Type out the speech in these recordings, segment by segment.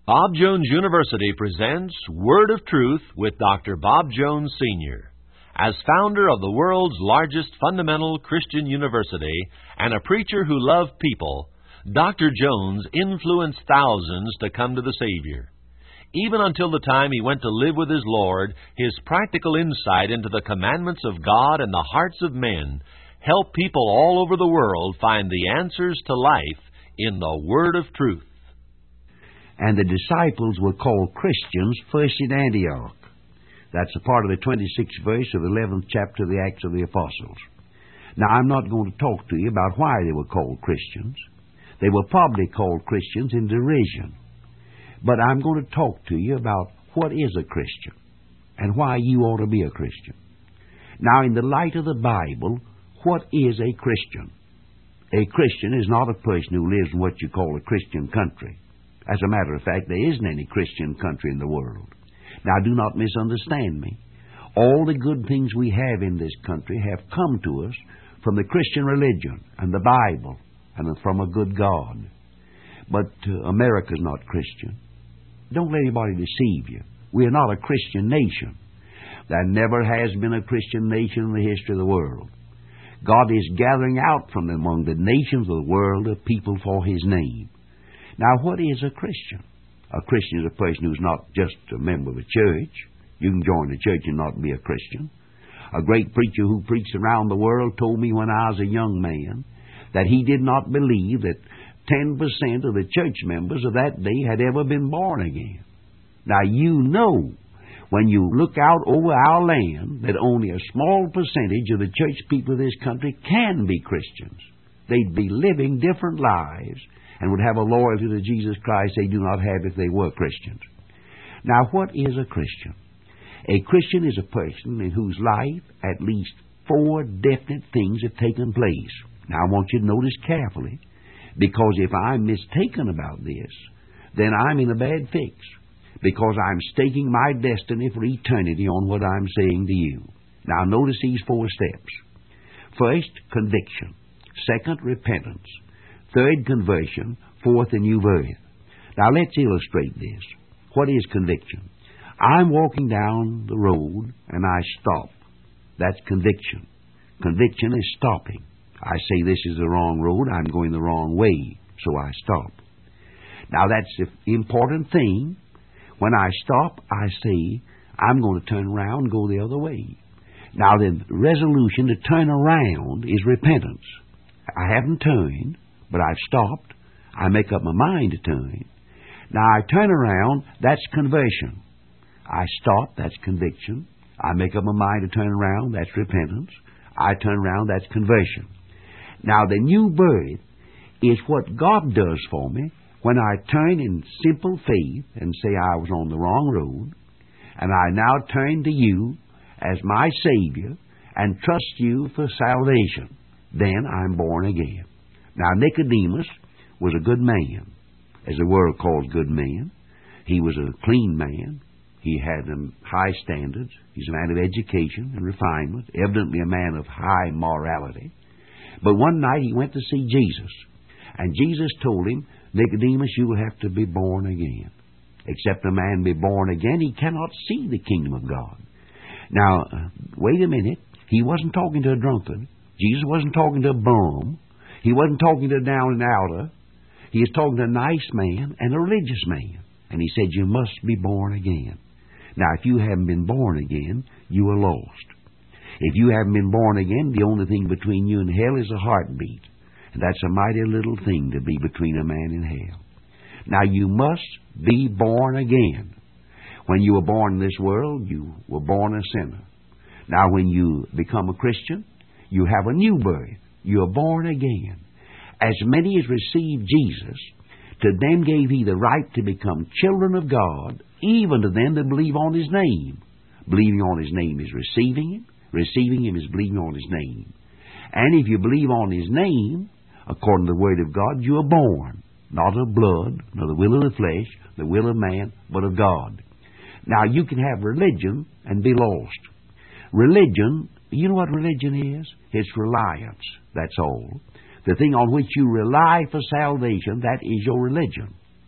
Bob Jones University presents Word of Truth with Dr. Bob Jones, Sr. As founder of the world's largest fundamental Christian university and a preacher who loved people, Dr. Jones influenced thousands to come to the Savior. Even until the time he went to live with his Lord, his practical insight into the commandments of God and the hearts of men helped people all over the world find the answers to life in the Word of Truth. And the disciples were called Christians first in Antioch. That's a part of the 26th verse of the 11th chapter of the Acts of the Apostles. Now, I'm not going to talk to you about why they were called Christians. They were probably called Christians in derision. But I'm going to talk to you about what is a Christian and why you ought to be a Christian. Now, in the light of the Bible, what is a Christian? A Christian is not a person who lives in what you call a Christian country. As a matter of fact, there isn't any Christian country in the world. Now, do not misunderstand me. All the good things we have in this country have come to us from the Christian religion and the Bible and from a good God. But America's not Christian. Don't let anybody deceive you. We are not a Christian nation. There never has been a Christian nation in the history of the world. God is gathering out from among the nations of the world a people for His name. Now, what is a Christian? A Christian is a person who's not just a member of a church. You can join a church and not be a Christian. A great preacher who preached around the world told me when I was a young man that he did not believe that 10% of the church members of that day had ever been born again. Now, you know, when you look out over our land, that only a small percentage of the church people of this country can be Christians. They'd be living different lives and would have a loyalty to Jesus Christ they do not have if they were Christians. Now, what is a Christian? A Christian is a person in whose life at least 4 definite things have taken place. Now, I want you to notice carefully, because if I'm mistaken about this, then I'm in a bad fix, because I'm staking my destiny for eternity on what I'm saying to you. Now, notice these 4 steps. First, conviction. Second, repentance. Third, conversion. Fourth, a new birth. Now, let's illustrate this. What is conviction? I'm walking down the road and I stop. That's conviction. Conviction is stopping. I say this is the wrong road, I'm going the wrong way, so I stop. Now, that's the important thing. When I stop, I say, I'm going to turn around and go the other way. Now, the resolution to turn around is repentance. I haven't turned, but I've stopped. I make up my mind to turn. Now, I turn around, that's conversion. I stop, that's conviction. I make up my mind to turn around, that's repentance. I turn around, that's conversion. Now, the new birth is what God does for me when I turn in simple faith and say I was on the wrong road, and I now turn to you as my Savior and trust you for salvation. Then I'm born again. Now, Nicodemus was a good man, as the world calls good men. He was a clean man. He had high standards. He's a man of education and refinement, evidently a man of high morality. But one night he went to see Jesus, and Jesus told him, Nicodemus, you will have to be born again. Except a man be born again, he cannot see the kingdom of God. Now, wait a minute. He wasn't talking to a drunkard. Jesus wasn't talking to a bum. He wasn't talking to a down and outer. He was talking to a nice man and a religious man. And he said, you must be born again. Now, if you haven't been born again, you are lost. If you haven't been born again, the only thing between you and hell is a heartbeat. And that's a mighty little thing to be between a man and hell. Now, you must be born again. When you were born in this world, you were born a sinner. Now, when you become a Christian, you have a new birth. You are born again. As many as received Jesus, to them gave He the right to become children of God, even to them that believe on His name. Believing on His name is receiving Him. Receiving Him is believing on His name. And if you believe on His name, according to the Word of God, you are born, not of blood, nor the will of the flesh, the will of man, but of God. Now, you can have religion and be lost. Religion, you know what religion is? It's reliance, that's all. The thing on which you rely for salvation, that is your religion.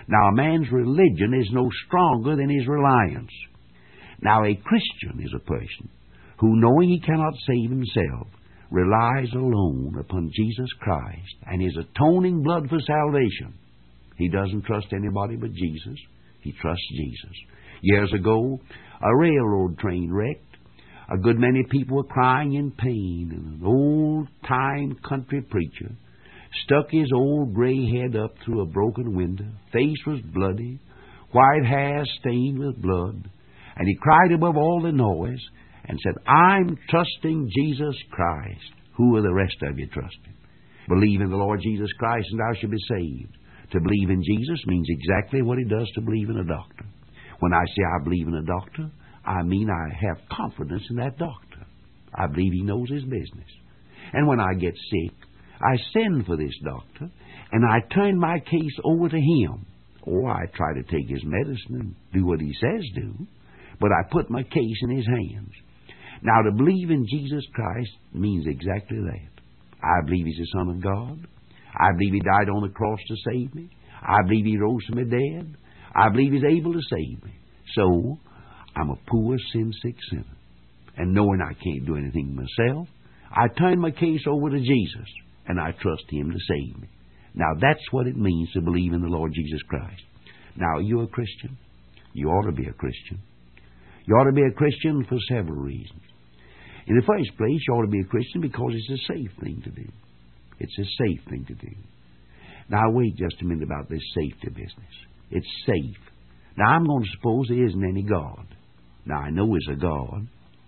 Now, a man's religion is no stronger than his reliance. Now, a Christian is a person who, knowing he cannot save himself, relies alone upon Jesus Christ and His atoning blood for salvation. He doesn't trust anybody but Jesus. He trusts Jesus. Years ago, a railroad train wrecked. A good many people were crying in pain, and an old-time country preacher stuck his old gray head up through a broken window. Face was bloody, white hair stained with blood, and he cried above all the noise and said, "I'm trusting Jesus Christ." Who are the rest of you trusting? Believe in the Lord Jesus Christ and thou shalt be saved. To believe in Jesus means exactly what it does to believe in a doctor. When I say I believe in a doctor, I mean I have confidence in that doctor. I believe he knows his business. And when I get sick, I send for this doctor, and I turn my case over to him. Or I try to take his medicine and do what he says do, but I put my case in his hands. Now, to believe in Jesus Christ means exactly that. I believe He's the Son of God. I believe He died on the cross to save me. I believe He rose from the dead. I believe He's able to save me. So, I'm a poor, sin-sick sinner. And knowing I can't do anything myself, I turn my case over to Jesus, and I trust Him to save me. Now, that's what it means to believe in the Lord Jesus Christ. Now, you're a Christian. You ought to be a Christian. You ought to be a Christian for several reasons. In the first place, you ought to be a Christian because it's a safe thing to do. It's a safe thing to do. Now, wait just a minute about this safety business. It's safe. Now, I'm going to suppose there isn't any God. Now, I know there's a God.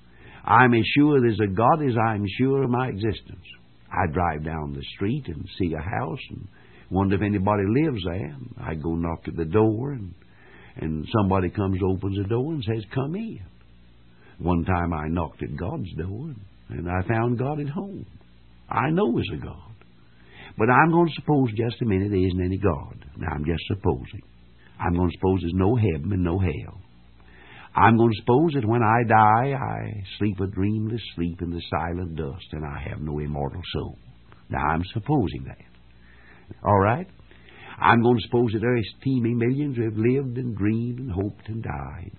I'm as sure there's a God as I'm sure of my existence. I drive down the street and see a house and wonder if anybody lives there. I go knock at the door, and somebody comes, opens the door, and says, "Come in." One time I knocked at God's door, and I found God at home. I know there's a God. But I'm going to suppose just a minute there isn't any God. Now, I'm just supposing. I'm going to suppose there's no heaven and no hell. I'm going to suppose that when I die, I sleep a dreamless sleep in the silent dust, and I have no immortal soul. Now, I'm supposing that. All right? I'm going to suppose that Earth's teeming millions who have lived and dreamed and hoped and died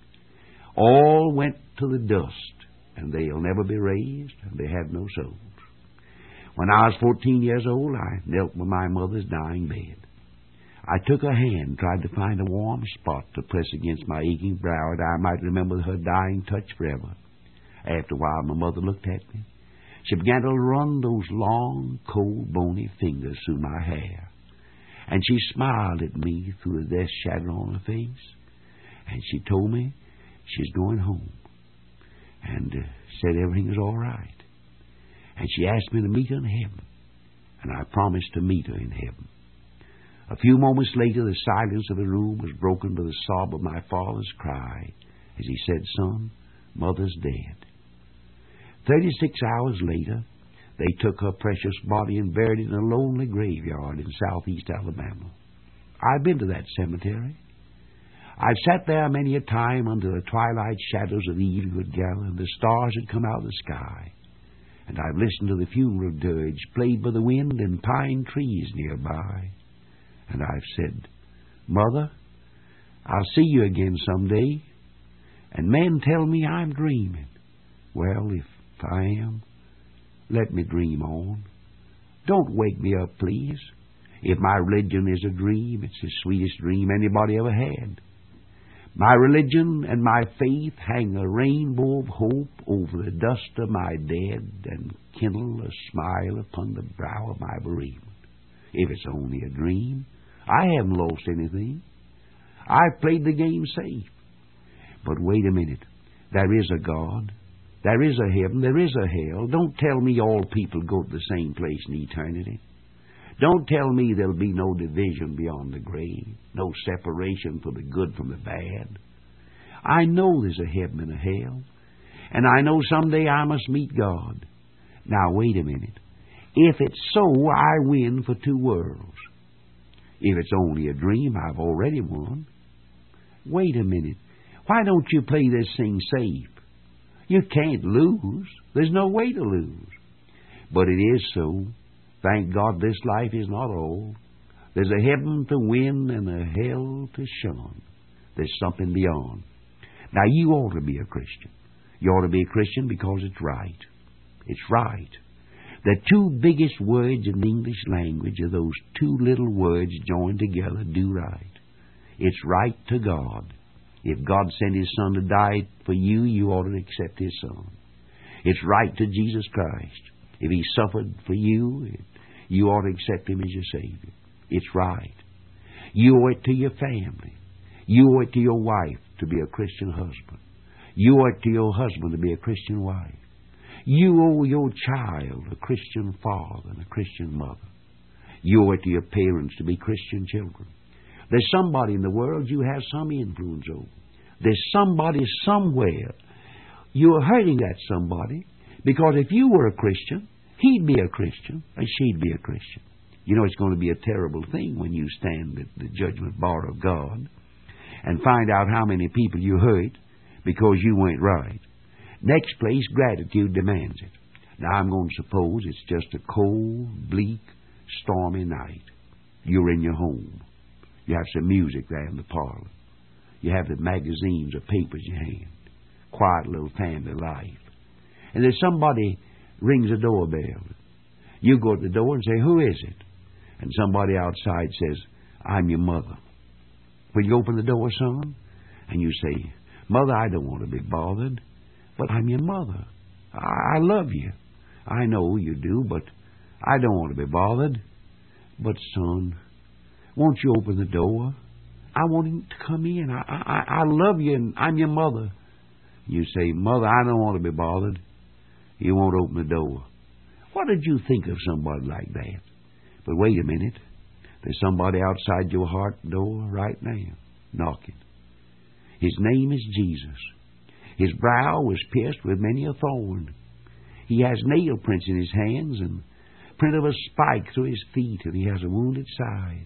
all went to the dust, and they'll never be raised, and they have no souls. When I was 14 years old, I knelt by my mother's dying bed. I took her hand, tried to find a warm spot to press against my aching brow, that I might remember her dying touch forever. After a while, my mother looked at me. She began to run those long, cold, bony fingers through my hair. And she smiled at me through the death shadow on her face. And she told me she's going home. And said everything is all right. And she asked me to meet her in heaven. And I promised to meet her in heaven. A few moments later, the silence of the room was broken by the sob of my father's cry as he said, "Son, Mother's dead." 36 hours later, they took her precious body and buried it in a lonely graveyard in southeast Alabama. I've been to that cemetery. I've sat there many a time under the twilight shadows of the evening would gather, and the stars had come out of the sky. And I've listened to the funeral dirge played by the wind in pine trees nearby. And I've said, "Mother, I'll see you again someday." And men tell me I'm dreaming. Well, if I am, let me dream on. Don't wake me up, please. If my religion is a dream, it's the sweetest dream anybody ever had. My religion and my faith hang a rainbow of hope over the dust of my dead and kindle a smile upon the brow of my bereavement. If it's only a dream, I haven't lost anything. I've played the game safe. But wait a minute. There is a God. There is a heaven. There is a hell. Don't tell me all people go to the same place in eternity. Don't tell me there'll be no division beyond the grave, no separation for the good from the bad. I know there's a heaven and a hell, and I know someday I must meet God. Now, wait a minute. If it's so, I win for two worlds. If it's only a dream, I've already won. Wait a minute. Why don't you play this thing safe? You can't lose. There's no way to lose. But it is so. Thank God this life is not all. There's a heaven to win and a hell to shun. There's something beyond. Now, you ought to be a Christian. You ought to be a Christian because it's right. It's right. The two biggest words in the English language are those two little words joined together, do right. It's right to God. If God sent His Son to die for you, you ought to accept His Son. It's right to Jesus Christ. If He suffered for you, you ought to accept Him as your Savior. It's right. You owe it to your family. You owe it to your wife to be a Christian husband. You owe it to your husband to be a Christian wife. You owe your child a Christian father and a Christian mother. You owe it to your parents to be Christian children. There's somebody in the world you have some influence over. There's somebody somewhere. You're hurting that somebody because if you were a Christian, he'd be a Christian and she'd be a Christian. You know, it's going to be a terrible thing when you stand at the judgment bar of God and find out how many people you hurt because you went right. Next place, gratitude demands it. Now, I'm going to suppose it's just a cold, bleak, stormy night. You're in your home. You have some music there in the parlor. You have the magazines or papers in your hand. Quiet little family life. And there's somebody rings a doorbell. You go to the door and say, "Who is it?" And somebody outside says, "I'm your mother." Will you open the door, son? And you say, "Mother, I don't want to be bothered, but I'm your mother. I love you. I know you do, but I don't want to be bothered. But, son, won't you open the door? I want him to come in. I love you, and I'm your mother." You say, "Mother, I don't want to be bothered." You won't open the door. What did you think of somebody like that? But wait a minute. There's somebody outside your heart door right now, knocking. His name is Jesus. His brow was pierced with many a thorn. He has nail prints in his hands and print of a spike through his feet, and he has a wounded side.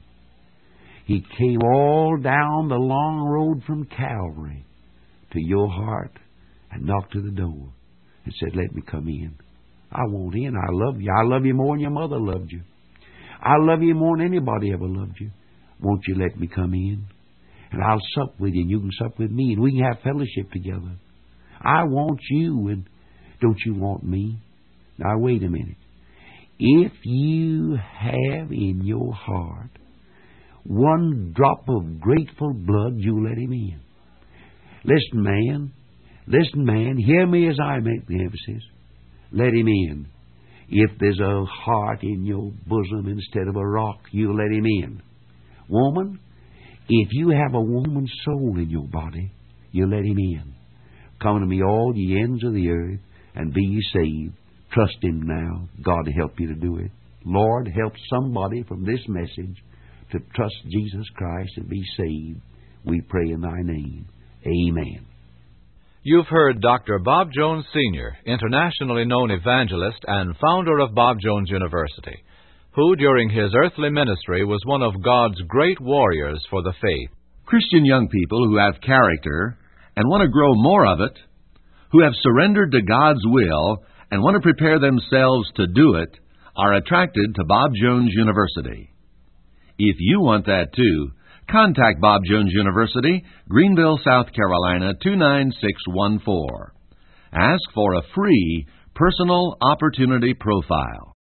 He came all down the long road from Calvary to your heart and knocked to the door and said, "Let me come in. I want in. I love you. I love you more than your mother loved you. I love you more than anybody ever loved you. Won't you let me come in? And I'll sup with you, and you can sup with me, and we can have fellowship together. I want you, and don't you want me?" Now, wait a minute. If you have in your heart one drop of grateful blood, you let him in. Listen, man, hear me as I make the emphasis. Let him in. If there's a heart in your bosom instead of a rock, you let him in. Woman, if you have a woman's soul in your body, you let him in. Come to me, all ye ends of the earth, and be ye saved. Trust him now. God will help you to do it. Lord, help somebody from this message to trust Jesus Christ and be saved. We pray in thy name. Amen. You've heard Dr. Bob Jones Sr., internationally known evangelist and founder of Bob Jones University, who during his earthly ministry was one of God's great warriors for the faith. Christian young people who have character and want to grow more of it, who have surrendered to God's will and want to prepare themselves to do it, are attracted to Bob Jones University. If you want that too, contact Bob Jones University, Greenville, South Carolina, 29614. Ask for a free personal opportunity profile.